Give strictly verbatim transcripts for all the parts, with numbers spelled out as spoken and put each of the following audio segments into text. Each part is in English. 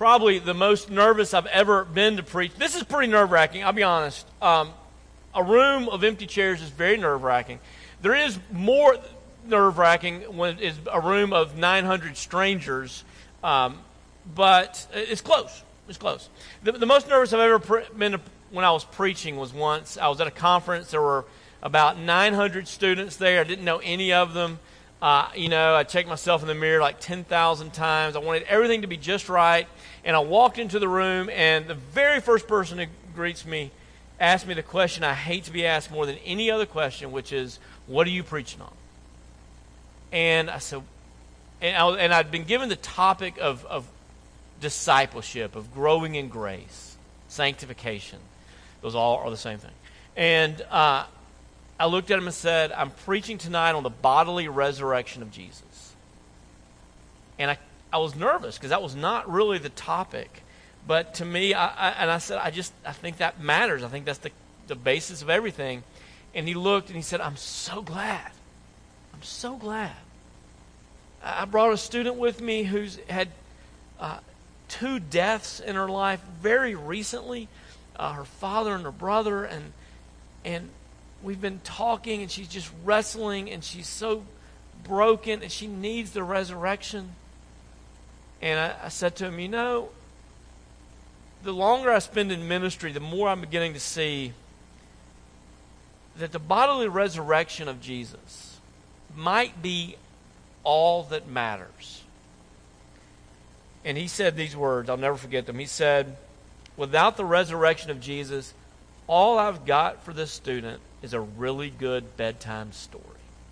probably the most nervous I've ever been to preach. This is pretty nerve-wracking, I'll be honest. Um, a room of empty chairs is very nerve-wracking. There is more nerve-wracking when it's a room of nine hundred strangers, um, but it's close. It's close. The, the most nervous I've ever pre- been to, when I was preaching was once. I was at a conference. There were about nine hundred students there. I didn't know any of them. Uh, you know, I checked myself in the mirror like ten thousand times. I wanted everything to be just right. And I walked into the room, and the very first person who greets me asked me the question I hate to be asked more than any other question, which is, what are you preaching on? And I said, and, I, and I'd been given the topic of, of discipleship, of growing in grace, sanctification. Those all are the same thing. And uh, I looked at him and said, I'm preaching tonight on the bodily resurrection of Jesus. And I, I was nervous because that was not really the topic. But to me, I, I, and I said, I just, I think that matters. I think that's the, the basis of everything. And he looked and he said, I'm so glad. I'm so glad. I brought a student with me who's had uh, two deaths in her life very recently, uh, her father and her brother, and and we've been talking, and she's just wrestling, and she's so broken, and she needs the resurrection. And I, I said to him, you know, the longer I spend in ministry, the more I'm beginning to see that the bodily resurrection of Jesus might be all that matters. And he said these words, I'll never forget them. He said, without the resurrection of Jesus, all I've got for this student is a really good bedtime story.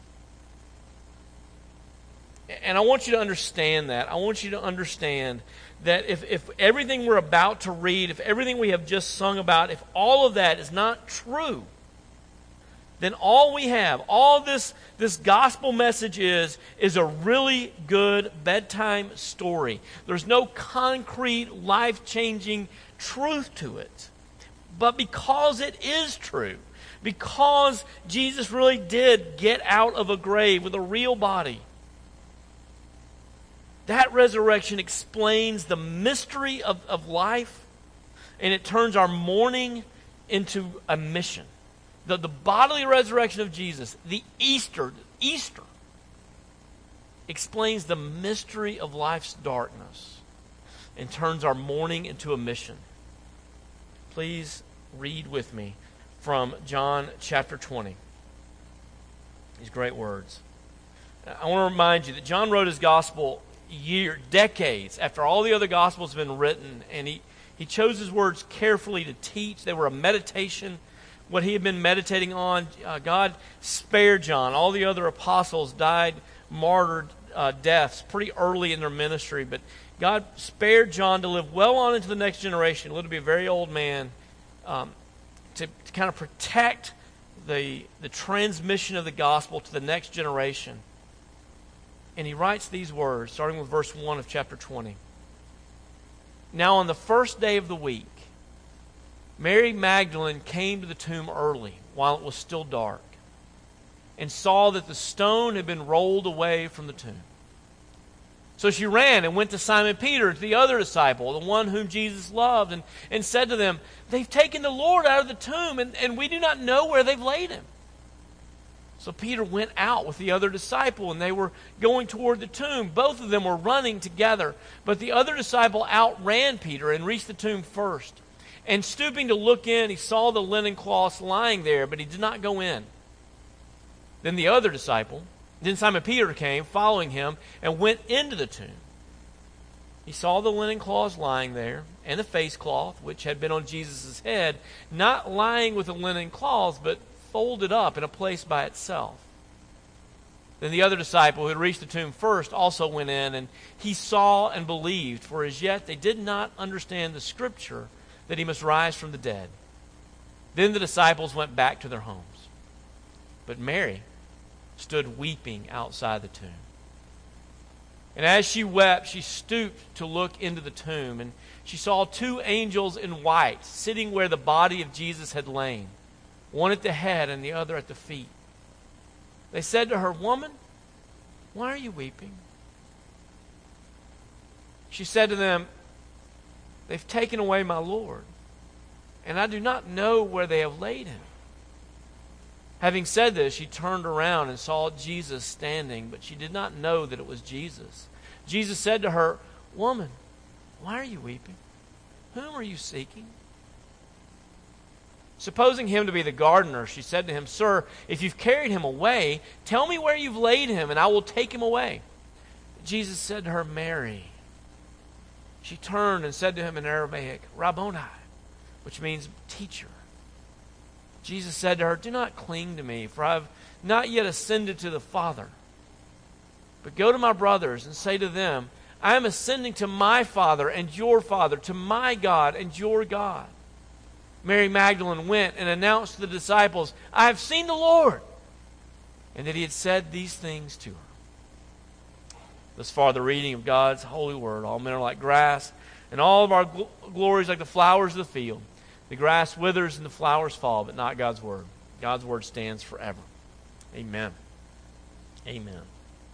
And I want you to understand that. I want you to understand that if, if everything we're about to read, if everything we have just sung about, if all of that is not true, then all we have, all this, this gospel message is, is a really good bedtime story. There's no concrete, life-changing truth to it. But because it is true, because Jesus really did get out of a grave with a real body, that resurrection explains the mystery of, of life, and it turns our mourning into a mission. The, the bodily resurrection of Jesus, the Easter, Easter, explains the mystery of life's darkness and turns our mourning into a mission. Please read with me from John chapter twenty. These great words. I want to remind you that John wrote his gospel year, decades after all the other gospels have been written, and he, he chose his words carefully to teach. They were a meditation. What he had been meditating on, uh, God spared John. All the other apostles died martyred uh, deaths pretty early in their ministry, but God spared John to live well on into the next generation, live to be a very old man, um, to, to kind of protect the, the transmission of the gospel to the next generation. And he writes these words, starting with verse one of chapter twenty. Now on the first day of the week, Mary Magdalene came to the tomb early, while it was still dark, and saw that the stone had been rolled away from the tomb. So she ran and went to Simon Peter, to the other disciple, the one whom Jesus loved, and, and said to them, they've taken the Lord out of the tomb, and, and we do not know where they've laid him. So Peter went out with the other disciple, and they were going toward the tomb. Both of them were running together, but the other disciple outran Peter and reached the tomb first. And stooping to look in, he saw the linen cloths lying there, but he did not go in. Then the other disciple, then Simon Peter came, following him, and went into the tomb. He saw the linen cloths lying there, and the face cloth, which had been on Jesus' head, not lying with the linen cloths, but folded up in a place by itself. Then the other disciple, who had reached the tomb first, also went in, and he saw and believed, for as yet they did not understand the scripture that he must rise from the dead. Then the disciples went back to their homes. But Mary stood weeping outside the tomb. And as she wept, she stooped to look into the tomb, and she saw two angels in white sitting where the body of Jesus had lain, one at the head and the other at the feet. They said to her, "Woman, why are you weeping?" She said to them, They've taken away my Lord, and I do not know where they have laid him." Having said this, she turned around and saw Jesus standing, but she did not know that it was Jesus. Jesus said to her, "Woman, why are you weeping? Whom are you seeking?" Supposing him to be the gardener, she said to him, "Sir, if you've carried him away, tell me where you've laid him, and I will take him away." Jesus said to her, "Mary." She turned and said to him in Aramaic, "Rabboni," which means teacher. Jesus said to her, "Do not cling to me, for I have not yet ascended to the Father. But go to my brothers and say to them, I am ascending to my Father and your Father, to my God and your God." Mary Magdalene went and announced to the disciples, "I have seen the Lord," and that he had said these things to her. Thus far the reading of God's holy word. All men are like grass, and all of our gl- glories like the flowers of the field. The grass withers and the flowers fall, but not God's word. God's word stands forever. Amen. Amen.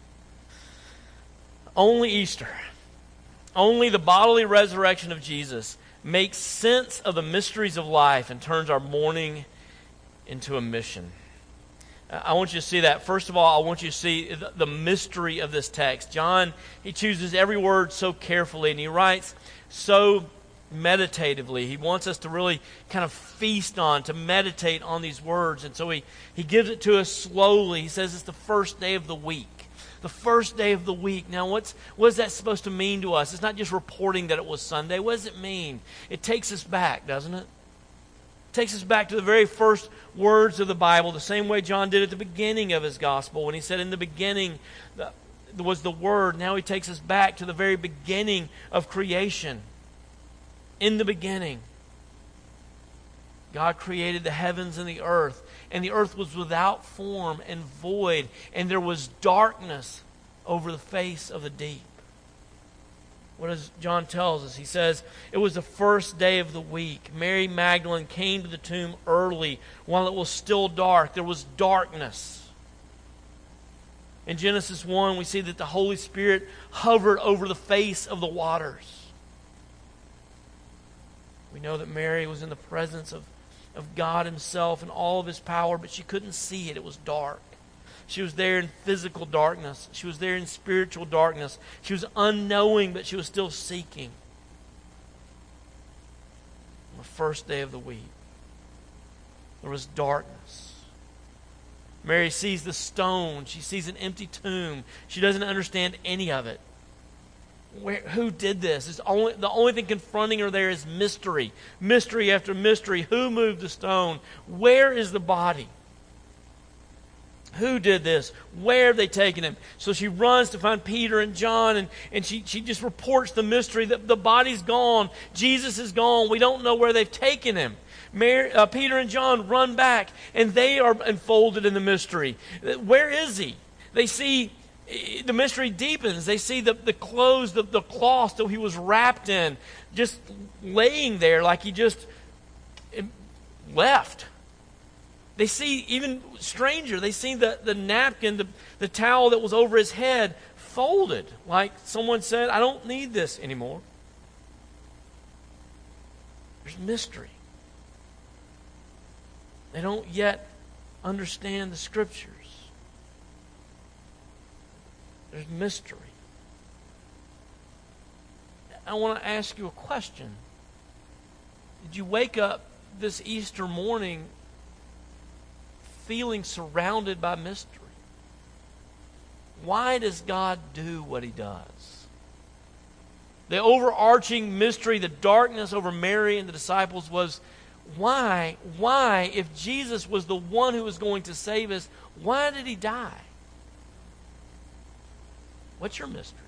Only Easter, only the bodily resurrection of Jesus makes sense of the mysteries of life and turns our mourning into a mission. I want you to see that. First of all, I want you to see the mystery of this text. John, he chooses every word so carefully, and he writes so meditatively. He wants us to really kind of feast on, to meditate on these words. And so he, he gives it to us slowly. He says it's the first day of the week. The first day of the week. Now, what's what is that supposed to mean to us? It's not just reporting that it was Sunday. What does it mean? It takes us back, doesn't it? It takes us back to the very first words of the Bible, the same way John did at the beginning of his gospel when he said, "In the beginning was the Word." Now he takes us back to the very beginning of creation. In the beginning, God created the heavens and the earth, and the earth was without form and void, and there was darkness over the face of the deep. What does John tells us? He says, it was the first day of the week. Mary Magdalene came to the tomb early while it was still dark. There was darkness. In Genesis one, we see that the Holy Spirit hovered over the face of the waters. We know that Mary was in the presence of, of God Himself and all of His power, but she couldn't see it. It was dark. She was there in physical darkness. She was there in spiritual darkness. She was unknowing, but she was still seeking. On the first day of the week, there was darkness. Mary sees the stone. She sees an empty tomb. She doesn't understand any of it. Where, who did this? It's only, the only thing confronting her there is mystery. Mystery after mystery. Who moved the stone? Where is the body? Who did this? Where have they taken him? So she runs to find Peter and John, and, and she, she just reports the mystery that the body's gone. Jesus is gone. We don't know where they've taken him. Mary, uh, Peter and John run back, and they are enfolded in the mystery. Where is he? They see... The mystery deepens. They see the, the clothes, the, the cloth that he was wrapped in, just laying there like he just left. They see, even stranger, they see the, the napkin, the, the towel that was over his head folded. Like someone said, I don't need this anymore. There's mystery. They don't yet understand the Scriptures. There's mystery. I want to ask you a question. Did you wake up this Easter morning feeling surrounded by mystery? Why does God do what He does? The overarching mystery, the darkness over Mary and the disciples was, why, why, if Jesus was the one who was going to save us, why did He die? What's your mystery?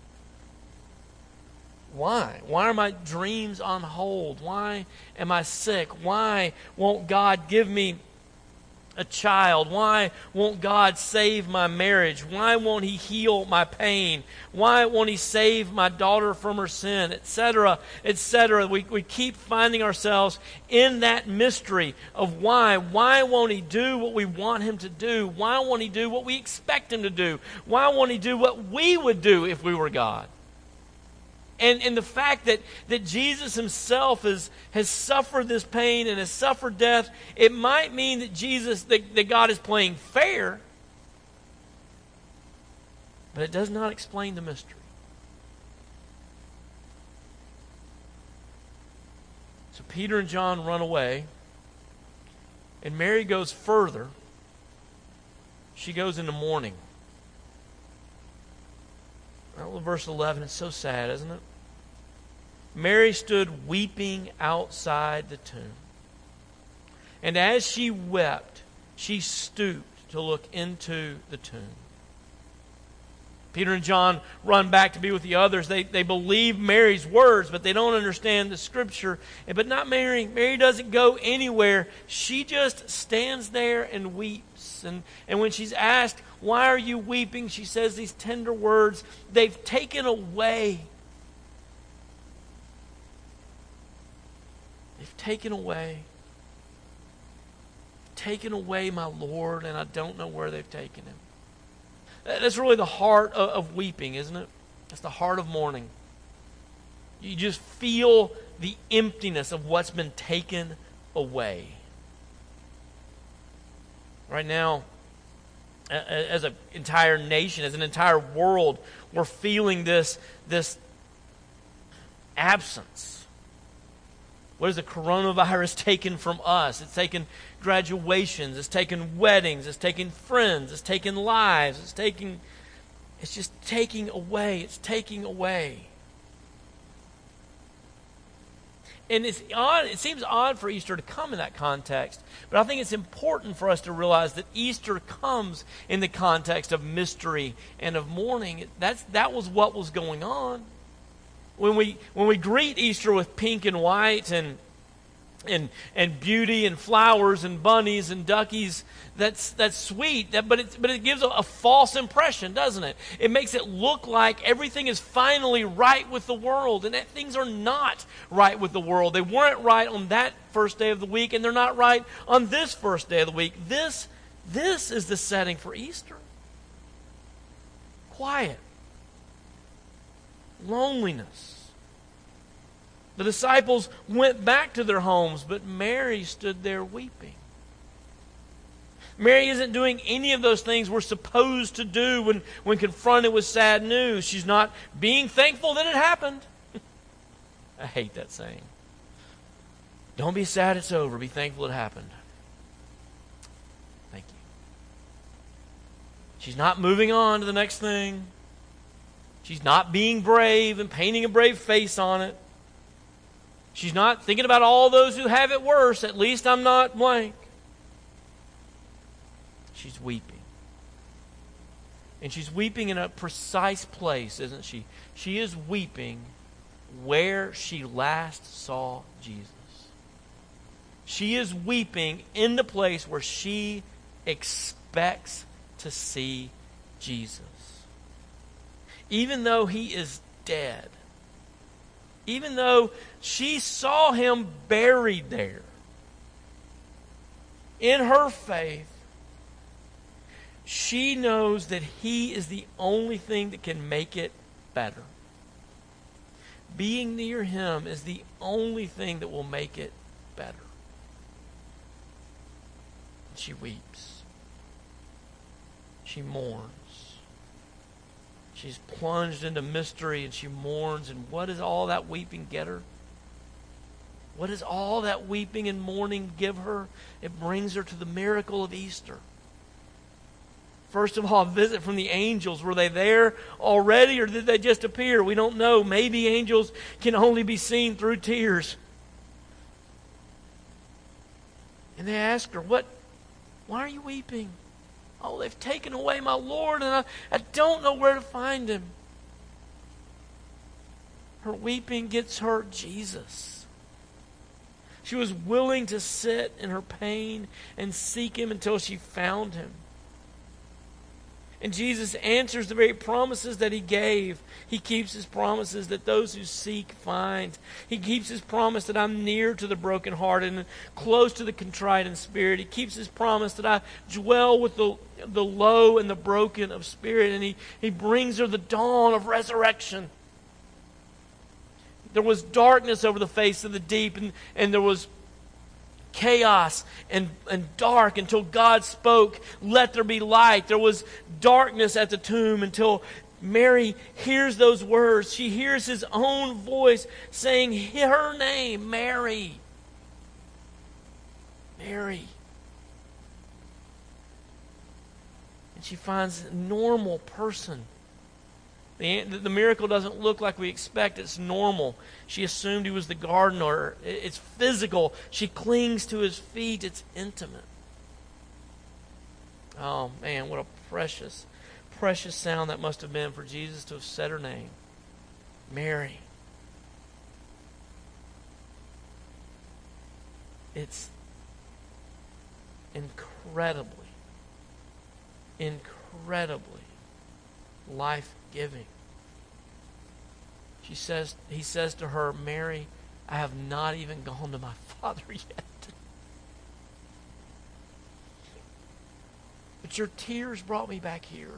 Why? Why are my dreams on hold? Why am I sick? Why won't God give me a child? Why won't God save my marriage? Why won't He heal my pain? Why won't He save my daughter from her sin? Etc., et cetera. We, we keep finding ourselves in that mystery of why. Why won't He do what we want Him to do? Why won't He do what we expect Him to do? Why won't He do what we would do if we were God? And, and the fact that, that Jesus himself has, has suffered this pain and has suffered death, it might mean that Jesus, that, that God is playing fair, but it does not explain the mystery. So Peter and John run away, and Mary goes further. She goes into mourning. Well, verse eleven, it's so sad, isn't it? Mary stood weeping outside the tomb. And as she wept, she stooped to look into the tomb. Peter and John run back to be with the others. They, they believe Mary's words, but they don't understand the Scripture. But not Mary. Mary doesn't go anywhere. She just stands there and weeps. And, and when she's asked, why are you weeping? She says these tender words. They've taken away. They've taken away. Taken away my Lord, and I don't know where they've taken him. That's really the heart of, of weeping, isn't it? That's the heart of mourning. You just feel the emptiness of what's been taken away. Right now, as an entire nation, as an entire world, we're feeling this, this absence. What has the coronavirus taken from us? It's taken graduations, it's taken weddings, it's taken friends, it's taken lives, it's taking, it's just taking away, it's taking away. And it's odd, it seems odd for Easter to come in that context, but I think it's important for us to realize that Easter comes in the context of mystery and of mourning. That's, that was what was going on. When we when we greet Easter with pink and white and and and beauty and flowers and bunnies and duckies, that's that's sweet. That, but it but it gives a, a false impression, doesn't it? It makes it look like everything is finally right with the world, and that things are not right with the world. They weren't right on that first day of the week, and they're not right on this first day of the week. This this is the setting for Easter. Quiet. Loneliness. The disciples went back to their homes, but Mary stood there weeping. Mary isn't doing any of those things we're supposed to do when, when confronted with sad news. She's not being thankful that it happened. I hate that saying. Don't be sad it's over. Be thankful it happened. Thank you. She's not moving on to the next thing. She's not being brave and painting a brave face on it. She's not thinking about all those who have it worse. At least I'm not blank. She's weeping. And she's weeping in a precise place, isn't she? She is weeping where she last saw Jesus. She is weeping in the place where she expects to see Jesus. Even though he is dead. Even though she saw him buried there. In her faith, she knows that he is the only thing that can make it better. Being near him is the only thing that will make it better. She weeps. She mourns. She's plunged into mystery and she mourns. And what does all that weeping get her? What does all that weeping and mourning give her? It brings her to the miracle of Easter. First of all, a visit from the angels. Were they there already or did they just appear? We don't know. Maybe angels can only be seen through tears. And they ask her, "What? Why are you weeping?" "Oh, they've taken away my Lord, and I, I don't know where to find him." Her weeping gets her Jesus. She was willing to sit in her pain and seek him until she found him. And Jesus answers the very promises that he gave. He keeps his promises that those who seek find. He keeps his promise that I'm near to the brokenhearted and close to the contrite in spirit. He keeps his promise that I dwell with the, the low and the broken of spirit. And he, he brings her the dawn of resurrection. There was darkness over the face of the deep, and, and there was chaos and, and dark until God spoke, "Let there be light." There was darkness at the tomb until Mary hears those words. She hears his own voice saying her name, Mary. Mary. And she finds a normal person. The, the miracle doesn't look like we expect. It's normal. She assumed he was the gardener. It's physical. She clings to his feet. It's intimate. Oh, man, what a precious, precious sound that must have been for Jesus to have said her name. Mary. It's incredibly, incredibly life-giving. She says, he says to her, "Mary, I have not even gone to my Father yet. But your tears brought me back here."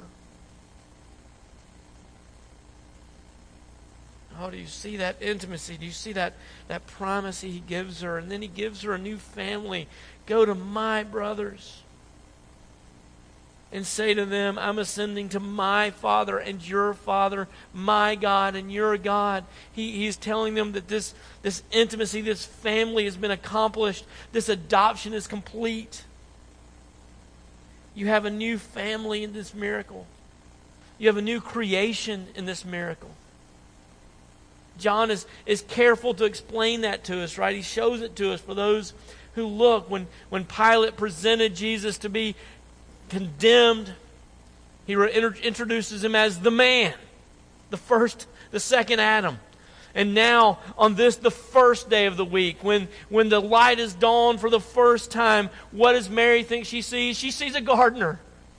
Oh, do you see that intimacy? Do you see that, that primacy he gives her? And then he gives her a new family. "Go to my brothers and say to them, I'm ascending to my Father and your Father, my God and your God." He, he's telling them that this, this intimacy, this family has been accomplished. This adoption is complete. You have a new family in this miracle. You have a new creation in this miracle. John is, is careful to explain that to us, right? He shows it to us for those who look. When, when Pilate presented Jesus to be condemned, he re- introduces him as the man, the first, the second Adam. And now, on this, the first day of the week, when, when the light is dawned for the first time, what does Mary think she sees? She sees a gardener.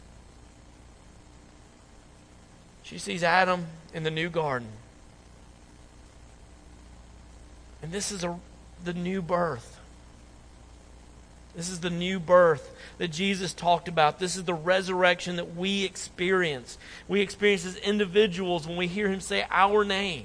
She sees Adam in the new garden. And this is a, the new birth. This is the new birth that Jesus talked about. This is the resurrection that we experience. We experience as individuals when we hear him say our name.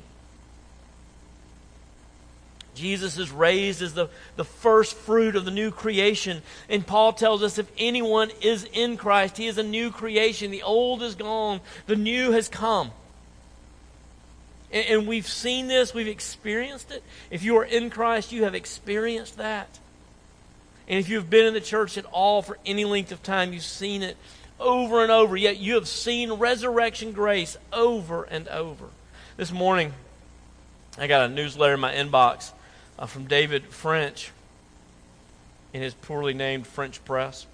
Jesus is raised as the, the first fruit of the new creation. And Paul tells us if anyone is in Christ, he is a new creation. The old is gone. The new has come. And, and we've seen this. We've experienced it. If you are in Christ, you have experienced that. And if you've been in the church at all for any length of time, you've seen it over and over. Yet you have seen resurrection grace over and over. This morning, I got a newsletter in my inbox uh, from David French in his poorly named French press.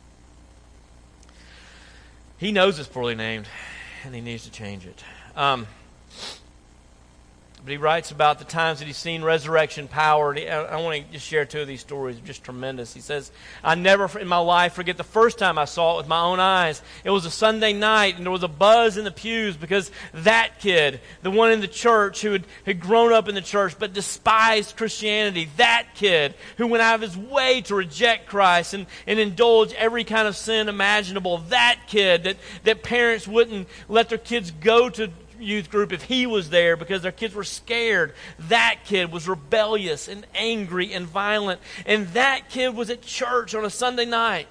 He knows it's poorly named, and he needs to change it. Um, But he writes about the times that he's seen resurrection power. And he, I, I want to just share two of these stories. They're just tremendous. He says, "I never in my life forget the first time I saw it with my own eyes. It was a Sunday night, and there was a buzz in the pews because that kid, the one in the church who had, had grown up in the church but despised Christianity, that kid who went out of his way to reject Christ and, and indulge every kind of sin imaginable, that kid that, that parents wouldn't let their kids go to youth group if he was there because their kids were scared. That kid was rebellious and angry and violent. And that kid was at church on a Sunday night.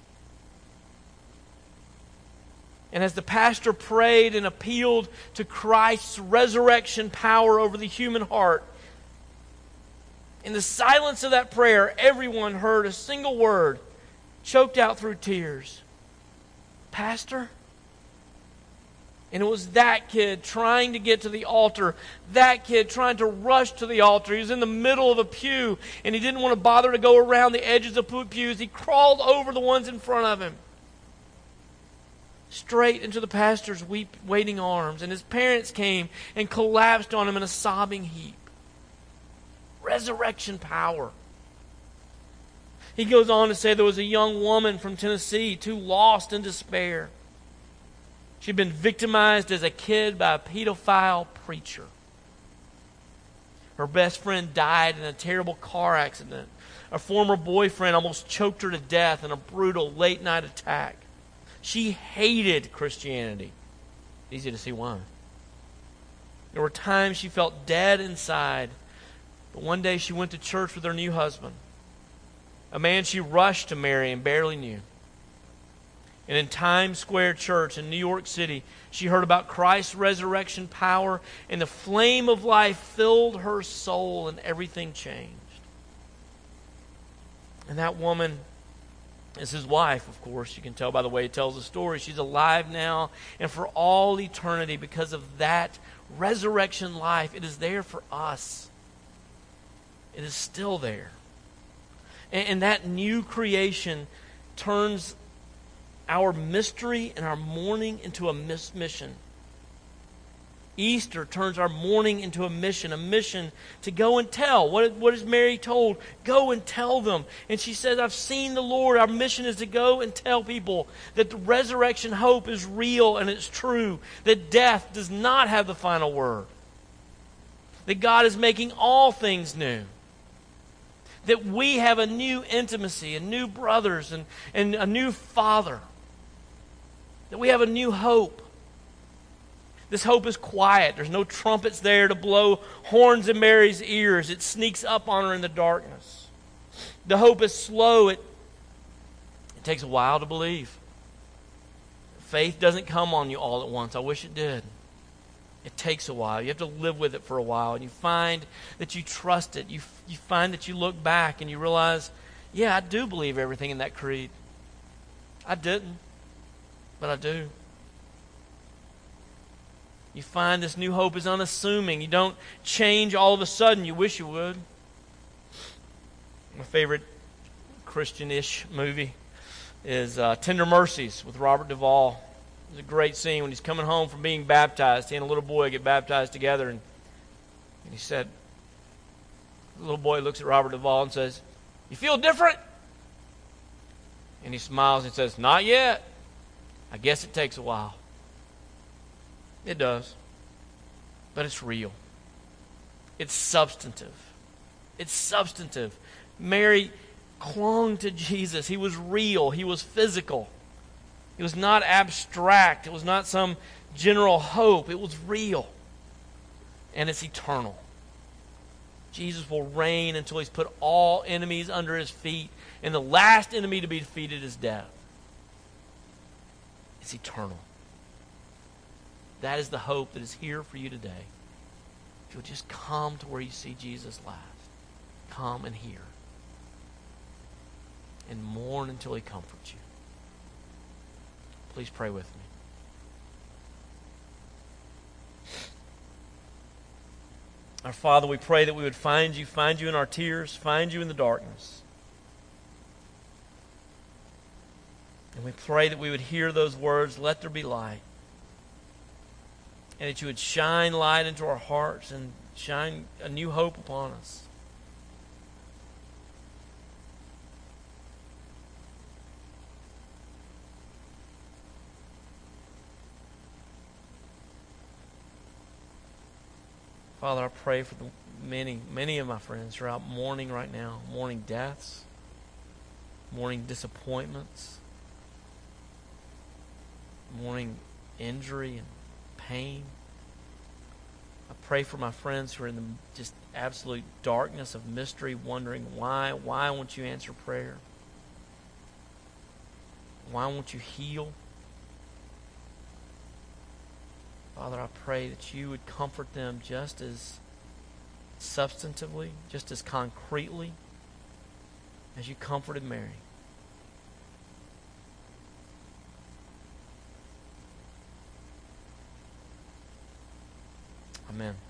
And as the pastor prayed and appealed to Christ's resurrection power over the human heart, in the silence of that prayer, everyone heard a single word, choked out through tears. "Pastor?" And it was that kid trying to get to the altar. That kid trying to rush to the altar. He was in the middle of a pew, and he didn't want to bother to go around the edges of pews. He crawled over the ones in front of him, straight into the pastor's weep, waiting arms. And his parents came and collapsed on him in a sobbing heap. Resurrection power. He goes on to say there was a young woman from Tennessee, too lost in despair. She'd been victimized as a kid by a pedophile preacher. Her best friend died in a terrible car accident. A former boyfriend almost choked her to death in a brutal late-night attack. She hated Christianity. Easy to see why. There were times she felt dead inside. But one day she went to church with her new husband, a man she rushed to marry and barely knew. And in Times Square Church in New York City, she heard about Christ's resurrection power, and the flame of life filled her soul, and everything changed. And that woman is his wife, of course. You can tell by the way he tells the story. She's alive now, and for all eternity, because of that resurrection life, it is there for us. It is still there. And, and that new creation turns our mystery and our mourning into a mission. Easter turns our mourning into a mission, a mission to go and tell. What, what is Mary told? Go and tell them. And she says, I've seen the Lord. Our mission is to go and tell people that the resurrection hope is real and it's true, that death does not have the final word, that God is making all things new, that we have a new intimacy, and new brothers, and, and a new Father, that we have a new hope. This hope is quiet. There's no trumpets there to blow horns in Mary's ears. It sneaks up on her in the darkness. The hope is slow. It, it takes a while to believe. Faith doesn't come on you all at once. I wish it did. It takes a while. You have to live with it for a while. And you find that you trust it. You, you find that you look back and you realize, yeah, I do believe everything in that creed. I didn't, but I do. You find this new hope is unassuming. You don't change all of a sudden. You wish you would. My favorite Christian-ish movie is uh, Tender Mercies with Robert Duvall. It's a great scene when he's coming home from being baptized. He and a little boy get baptized together. And, and he said, the little boy looks at Robert Duvall and says, "You feel different?" And he smiles and says, "Not yet. I guess it takes a while." It does. But it's real. It's substantive. It's substantive. Mary clung to Jesus. He was real. He was physical. It was not abstract. It was not some general hope. It was real. And it's eternal. Jesus will reign until He's put all enemies under His feet. And the last enemy to be defeated is death. It's eternal. That is the hope that is here for you today. If you'll just come to where you see Jesus last. Come and hear. And mourn until He comforts you. Please pray with me. Our Father, we pray that we would find you, find you in our tears, find you in the darkness. And we pray that we would hear those words, "Let there be light." And that you would shine light into our hearts and shine a new hope upon us. Father, I pray for the many, many of my friends who are out mourning right now, mourning deaths, mourning disappointments, mourning injury and pain. I pray for my friends who are in the just absolute darkness of mystery, wondering why, why won't you answer prayer? Why won't you heal? Father, I pray that you would comfort them just as substantively, just as concretely as you comforted Mary. Amen.